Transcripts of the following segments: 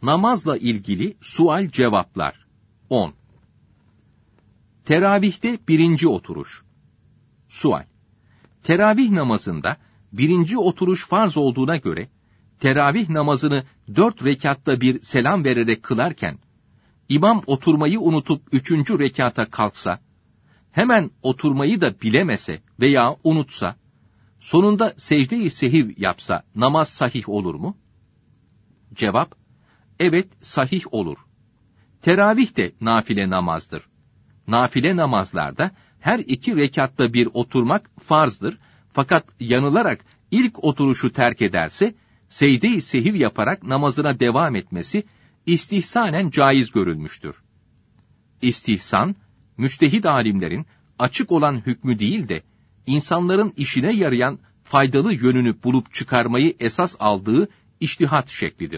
Namazla ilgili sual cevaplar. 10. Teravihte birinci oturuş. Sual. Teravih namazında birinci oturuş farz olduğuna göre, teravih namazını 4 rekatta bir selam vererek kılarken, imam oturmayı unutup 3. rekata kalksa, hemen oturmayı da bilemese veya unutsa, sonunda secde-i sehiv yapsa namaz sahih olur mu? Cevap, evet sahih olur. Teravih de nafile namazdır. Nafile namazlarda her 2 rekatta bir oturmak farzdır, fakat yanılarak ilk oturuşu terk ederse, secde-i sehiv yaparak namazına devam etmesi istihsanen caiz görülmüştür. İstihsan, müçtehid alimlerin açık olan hükmü değil de, insanların işine yarayan faydalı yönünü bulup çıkarmayı esas aldığı içtihat şeklidir.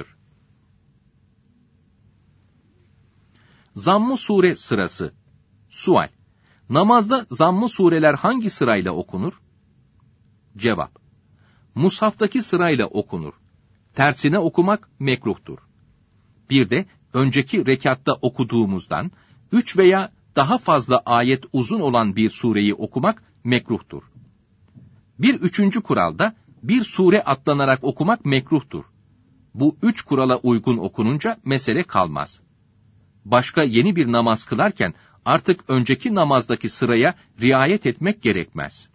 Zamm-ı sure sırası. Sual. Namazda zamm-ı sureler hangi sırayla okunur? Cevap. Mushaftaki sırayla okunur. Tersine okumak mekruhtur. Bir de önceki rekatta okuduğumuzdan 3 veya daha fazla ayet uzun olan bir sureyi okumak mekruhtur. Bir üçüncü kuralda bir sure atlanarak okumak mekruhtur. Bu 3 kurala uygun okununca mesele kalmaz. Başka yeni bir namaz kılarken artık önceki namazdaki sıraya riayet etmek gerekmez.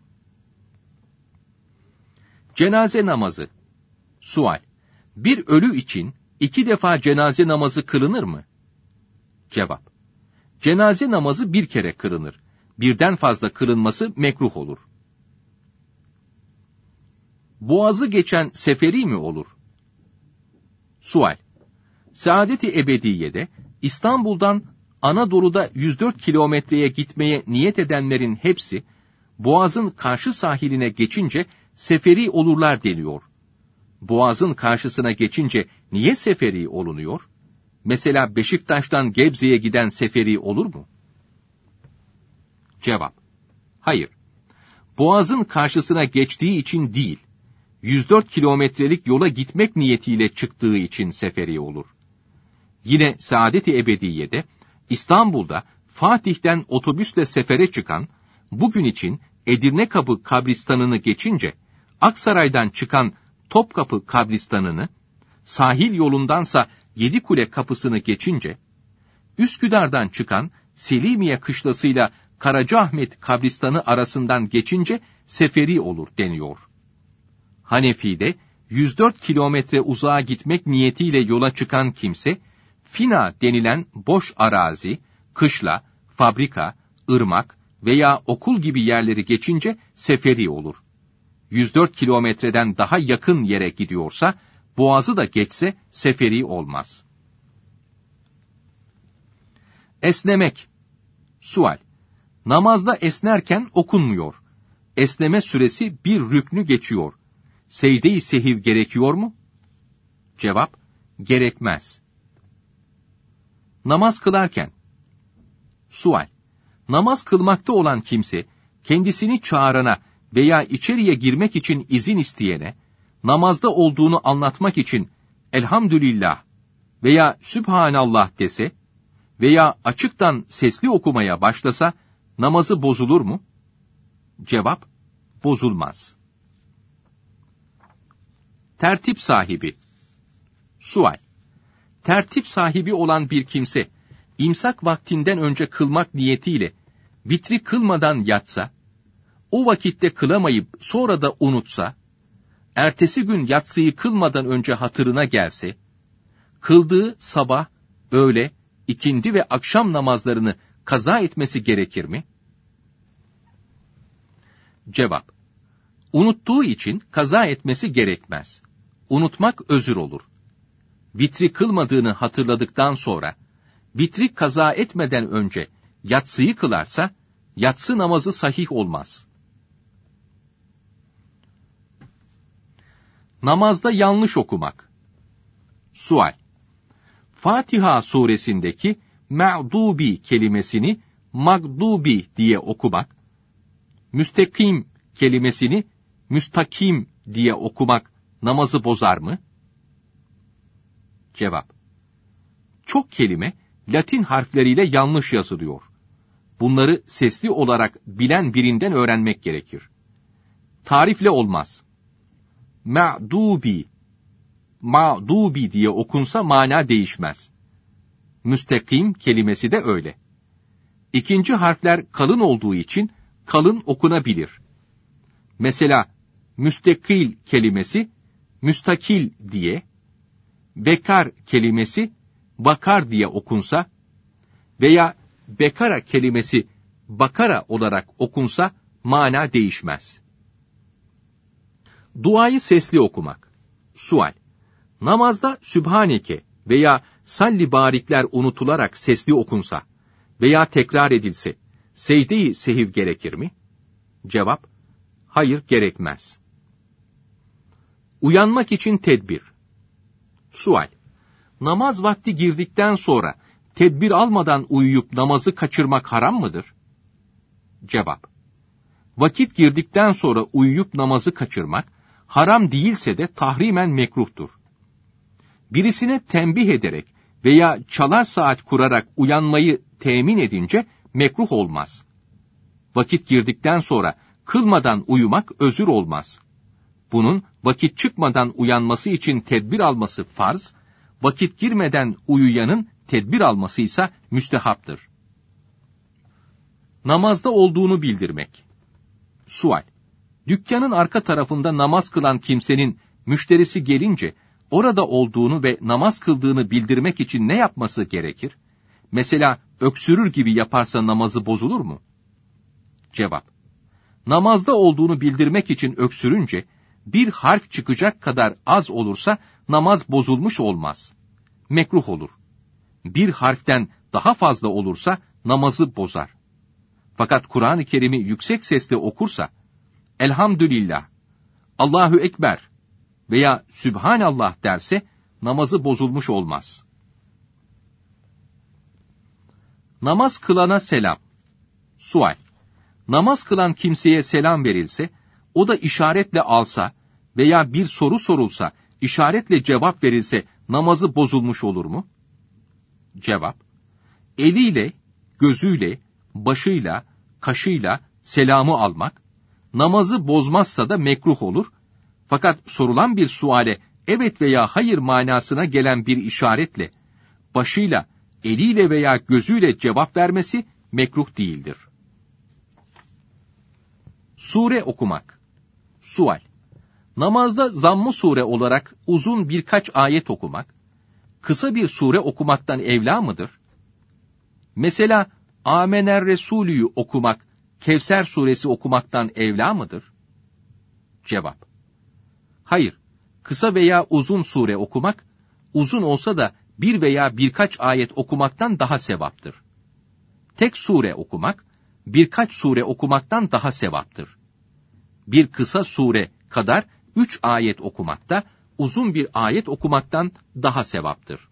Cenaze namazı. Sual. Bir ölü için 2 defa cenaze namazı kılınır mı? Cevap. Cenaze namazı 1 kere kılınır. Birden fazla kılınması mekruh olur. Boğazı geçen seferi mi olur? Sual. Saadet-i Ebediye'de İstanbul'dan Anadolu'da 104 kilometreye gitmeye niyet edenlerin hepsi, Boğaz'ın karşı sahiline geçince seferi olurlar deniyor. Boğaz'ın karşısına geçince niye seferi olunuyor? Mesela Beşiktaş'tan Gebze'ye giden seferi olur mu? Cevap. Hayır. Boğaz'ın karşısına geçtiği için değil, 104 kilometrelik yola gitmek niyetiyle çıktığı için seferi olur. Yine Saadet-i Ebediye'de, İstanbul'da Fatih'ten otobüsle sefere çıkan, bugün için Edirnekapı kabristanını geçince, Aksaray'dan çıkan Topkapı kabristanını, sahil yolundansa Yedikule kapısını geçince, Üsküdar'dan çıkan Selimiye kışlasıyla Karacaahmet kabristanı arasından geçince seferi olur deniyor. Hanefi'de 104 kilometre uzağa gitmek niyetiyle yola çıkan kimse, fina denilen boş arazi, kışla, fabrika, ırmak veya okul gibi yerleri geçince seferi olur. 104 kilometreden daha yakın yere gidiyorsa, Boğaz'ı da geçse seferi olmaz. Esnemek. Sual. Namazda esnerken okunmuyor. Esneme süresi bir rüknü geçiyor. Secde-i sehiv gerekiyor mu? Cevap, gerekmez. Namaz kılarken. Sual. Namaz kılmakta olan kimse, kendisini çağırana veya içeriye girmek için izin isteyene, namazda olduğunu anlatmak için elhamdülillah veya sübhanallah dese veya açıktan sesli okumaya başlasa, namazı bozulur mu? Cevap, bozulmaz. Tertip sahibi. Sual. Tertip sahibi olan bir kimse, imsak vaktinden önce kılmak niyetiyle, vitri kılmadan yatsa, o vakitte kılamayıp sonra da unutsa, ertesi gün yatsıyı kılmadan önce hatırına gelse, kıldığı sabah, öğle, ikindi ve akşam namazlarını kaza etmesi gerekir mi? Cevap. Unuttuğu için kaza etmesi gerekmez. Unutmak özür olur. Vitri kılmadığını hatırladıktan sonra, vitri kaza etmeden önce yatsıyı kılarsa, yatsı namazı sahih olmaz. Namazda yanlış okumak. Sual. Fatiha suresindeki ma'dubi kelimesini magdubi diye okumak, müstakim kelimesini müstakim diye okumak namazı bozar mı? Cevap. birçok kelime Latin harfleriyle yanlış yazılıyor. Bunları sesli olarak bilen birinden öğrenmek gerekir. Tarifle olmaz. Ma'dubi diye okunsa mana değişmez. Müstakim kelimesi de öyle. İkinci harfler kalın olduğu için kalın okunabilir. Mesela müstakil kelimesi müstakil diye, bekar kelimesi bakar diye okunsa veya bekara kelimesi bakara olarak okunsa mana değişmez. Duayı sesli okumak. Sual: namazda Sübhaneke veya Salli barikler unutularak sesli okunsa veya tekrar edilse secde-i sehiv gerekir mi? Cevap: hayır, gerekmez. Uyanmak için tedbir. Sual: namaz vakti girdikten sonra tedbir almadan uyuyup namazı kaçırmak haram mıdır? Cevap: vakit girdikten sonra uyuyup namazı kaçırmak haram değilse de tahrimen mekruhtur. Birisine tembih ederek veya çalar saat kurarak uyanmayı temin edince mekruh olmaz. Vakit girdikten sonra kılmadan uyumak özür olmaz. Bunun vakit çıkmadan uyanması için tedbir alması farz, vakit girmeden uyuyanın tedbir alması ise müstehaptır. Namazda olduğunu bildirmek. Sual: dükkanın arka tarafında namaz kılan kimsenin müşterisi gelince orada olduğunu ve namaz kıldığını bildirmek için ne yapması gerekir? Mesela öksürür gibi yaparsa namazı bozulur mu? Cevap: namazda olduğunu bildirmek için öksürünce bir harf çıkacak kadar az olursa namaz bozulmuş olmaz. Mekruh olur. Bir harften daha fazla olursa namazı bozar. Fakat Kur'an-ı Kerim'i yüksek sesle okursa, Elhamdülillah, Allahu Ekber veya Sübhanallah derse namazı bozulmuş olmaz. Namaz kılana selam. Sual: namaz kılan kimseye selam verilse, o da işaretle alsa veya bir soru sorulsa, işaretle cevap verilse namazı bozulmuş olur mu? Cevap: eliyle, gözüyle, başıyla, kaşıyla selamı almak, namazı bozmazsa da mekruh olur, fakat sorulan bir suale evet veya hayır manasına gelen bir işaretle, başıyla, eliyle veya gözüyle cevap vermesi mekruh değildir. Sure okumak. Sual: namazda zamm-ı sure olarak uzun birkaç ayet okumak, kısa bir sure okumaktan evla mıdır? Mesela Amener Resulü'yü okumak, Kevser suresi okumaktan evla mıdır? Cevap: hayır, kısa veya uzun sure okumak, uzun olsa da bir veya birkaç ayet okumaktan daha sevaptır. Tek sure okumak, birkaç sure okumaktan daha sevaptır. Bir kısa sure kadar 3 ayet okumakta, uzun bir ayet okumaktan daha sevaptır.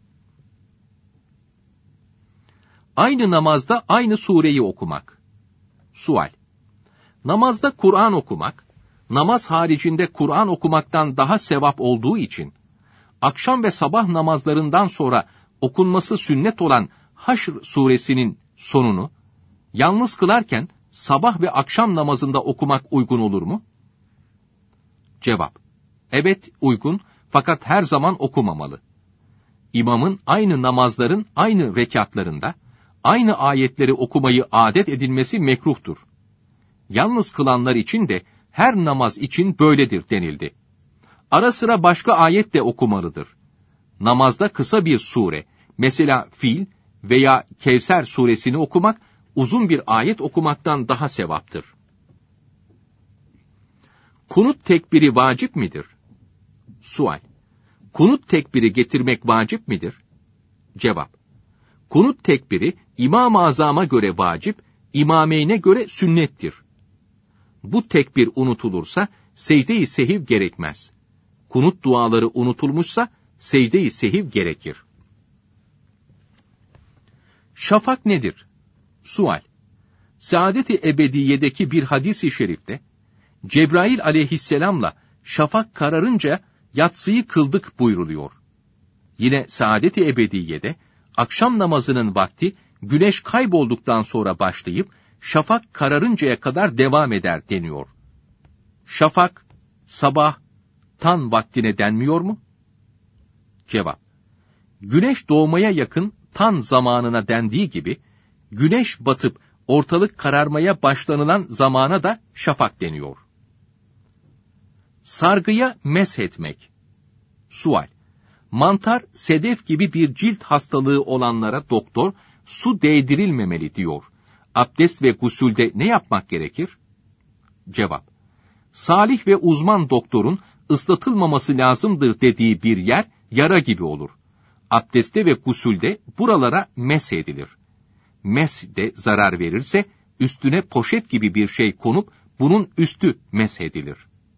Aynı namazda aynı sureyi okumak. Sual: namazda Kur'an okumak, namaz haricinde Kur'an okumaktan daha sevap olduğu için, akşam ve sabah namazlarından sonra okunması sünnet olan Haşr suresinin sonunu, yalnız kılarken sabah ve akşam namazında okumak uygun olur mu? Cevap: evet, uygun, fakat her zaman okumamalı. İmamın aynı namazların aynı rekatlarında, aynı ayetleri okumayı adet edilmesi mekruhtur. Yalnız kılanlar için de her namaz için böyledir denildi. Ara sıra başka ayet de okumalıdır. Namazda kısa bir sure, mesela Fil veya Kevser suresini okumak, uzun bir ayet okumaktan daha sevaptır. Kunut tekbiri vacip midir? Sual: kunut tekbiri getirmek vacip midir? Cevap: kunut tekbiri İmam-ı Azam'a göre vacip, İmameyne göre sünnettir. Bu tekbir unutulursa secde-i sehiv gerekmez. Kunut duaları unutulmuşsa secde-i sehiv gerekir. Şafak nedir? Sual: Saadet-i Ebediye'deki bir hadis-i şerifte, Cebrail aleyhisselamla şafak kararınca yatsıyı kıldık buyruluyor. Yine Saadet-i Ebediye'de Akşam namazının vakti güneş kaybolduktan sonra başlayıp şafak kararıncaya kadar devam eder deniyor. Şafak, sabah, tan vaktine denmiyor mu? Cevap: Güneş doğmaya yakın tan zamanına dendiği gibi, güneş batıp ortalık kararmaya başlanılan zamana da şafak deniyor. Sargıya meshetmek. Sual: Mantar, sedef gibi bir cilt hastalığı olanlara doktor, su değdirilmemeli diyor. Abdest ve gusülde ne yapmak gerekir? Cevap: Salih ve uzman doktorun ıslatılmaması lazımdır dediği bir yer, yara gibi olur. Abdestte ve gusülde buralara meshedilir. Mesh de zarar verirse, üstüne poşet gibi bir şey konup, bunun üstü meshedilir.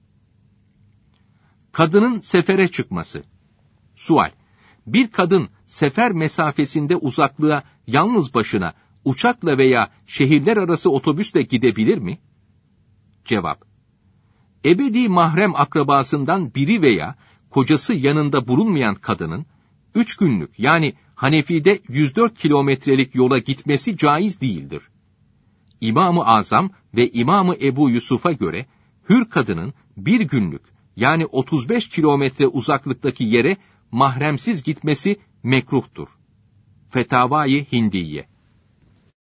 Kadının sefere çıkması. Sual: Bir kadın sefer mesafesinde uzaklığa yalnız başına uçakla veya şehirler arası otobüsle gidebilir mi? Cevap: Ebedi mahrem akrabasından biri veya kocası yanında bulunmayan kadının 3 günlük, yani Hanefi'de 104 kilometrelik yola gitmesi caiz değildir. İmam-ı Azam ve İmam-ı Ebu Yusuf'a göre hür kadının 1 günlük, yani 35 kilometre uzaklıktaki yere mahremsiz gitmesi mekruhtur. Fetavai Hindiye.